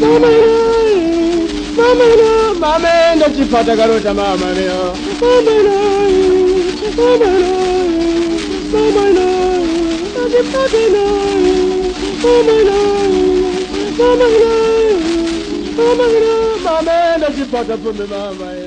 Mama ndo chipata garota mama leo. Mama ndo chipata pombe mama.